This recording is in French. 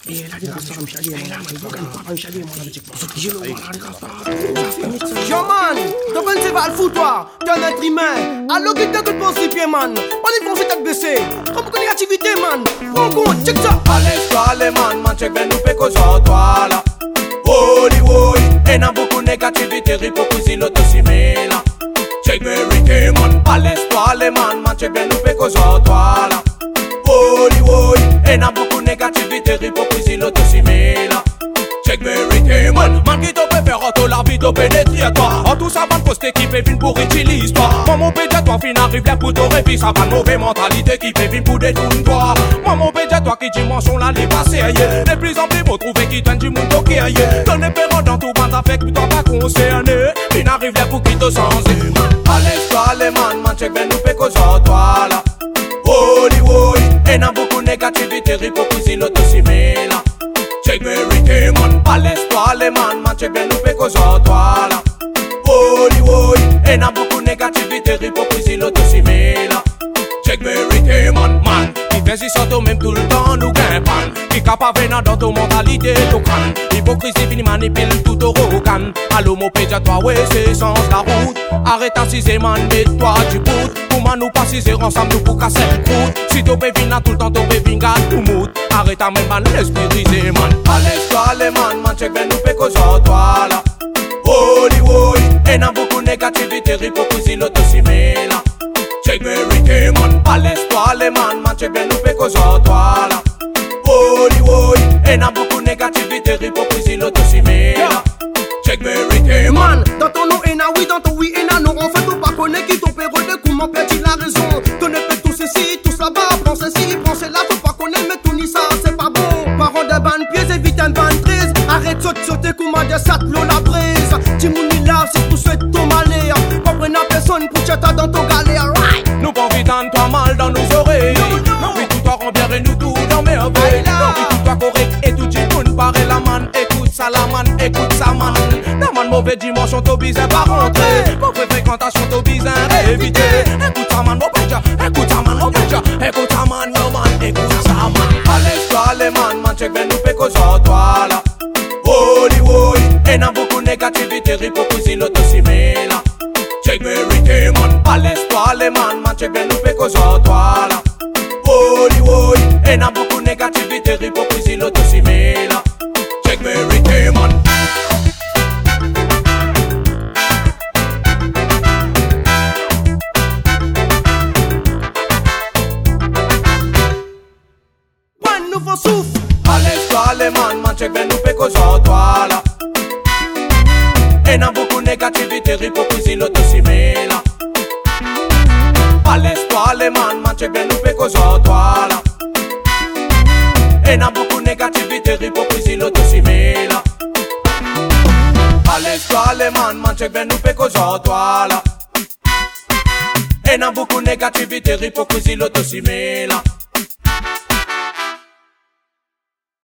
Yo man, t'as pas une va le foutoir, t'es un être humain. Alors que t'as tout le principe man, on est pour tête baissée. Comme que négativité man, prends compte, check ça. Allez man, check ben nous fait cause toi là. Holy woy, et n'a beaucoup de négativité, hypocrisie, l'autosimila. Check vérité man, allez man, check ben nous fait cause toi là. Holy woy, et n'a beaucoup de négativité, hypocrisie, l'autosimila. Check vérité man, qui te préfère auto la vie de pénétrer à toi. En tout ça va poster qui fait vine pour utiliser toi. Moi mon pédia toi fin arrive là pour te révis. Ça va mauvaise mentalité qui fait vine pour détourner toi. Moi mon pédia toi qui dimension là les passés ailleurs. De plus en plus beau trouver qui donne du monde au qui ailleurs. Donne les perros dans tout bande avec que toi pas concerné. Fin arrive là pour qui te changer. Allez man, check ben nous fait cause toi là. Holy woy, et n'a beaucoup de négativité, hypocrisie, l'autosimila. Check vérité man, allez man, check ben nous fait cause toi là. Holy woy, et n'a beaucoup de négativité, hypocrisie, l'autosimila. Check vérité man, qui fait si sorte même tout le temps nous gagne pan. Qui capable venir dans ton mentalité tout crâne. Hypocrisie vini manipule tout au rocan. Allo mon pédia toi ouais c'est sens la route. Arrête à man, mets-toi du bout. Pour man nous pas ciser ensemble nous pour casser une croûte. Si tu peux venir tout le temps tu peux venir tout mout. Arrête à même man l'esprit brisé man. Allez man, check ben nous fait cause toi là. Holy woy, et n'a beaucoup de négativité, hypocrisie, l'autosimila. Check vérité man, allez man, check ben nous fait cause toi là. Holy woy, et n'a beaucoup de négativité, hypocrisie, l'autosimila. Check vérité man. Dans ton nom et na oui, dans ton oui et na non. En fait on pas connaît qui ton père de coup mon père il a raison. Ton fait tout ceci, tout ça va. Pensez ci, pensez là, faut pas connaître mais tout ni ça c'est pas bon. Parents de ban pieds, évite un ban triste. Arrête sauter comme de sat l'eau la brise. Timouni lave si tu souhaites ton malheur. Comprenez personne pour chata dans ton galère. Nous pas envie d'entendre mal dans nos oreilles. Non, oui, tout toi rend bien et nous tout dans merveille. Non, oui, tout toi correct et tout du monde paraît la man. Écoute ça la man, écoute ça man. La man mauvaise dimension, t'as bizarre pas rentrer. Mauvaise fréquentation, t'as bizarre éviter. Écoute ça man, mon pédia. Écoute ça man, mon pédia. Écoute ça man, no man. Écoute ça man. Allez man, check ben nous fait cause toi là. Holy woy, et n'a beaucoup de négativité, hypocrisie, l'autosimila. Check vérité man, allez man, check ben nous fait cause toi là. Holy woy, et n'a beaucoup de négativité, hypocrisie, l'autosimila. Check vérité man. Un nouveau souffle. Allez man, check ben nous fait cause toi là. Et n'a beaucoup de négativité, hypocrisie, l'autosimila. Allez man, check ben nous fait cause toi là. Et n'a beaucoup de négativité, hypocrisie, l'autosimila. Allez man, check ben nous fait cause toi là. Et n'a beaucoup de négativité, hypocrisie, l'autosimila.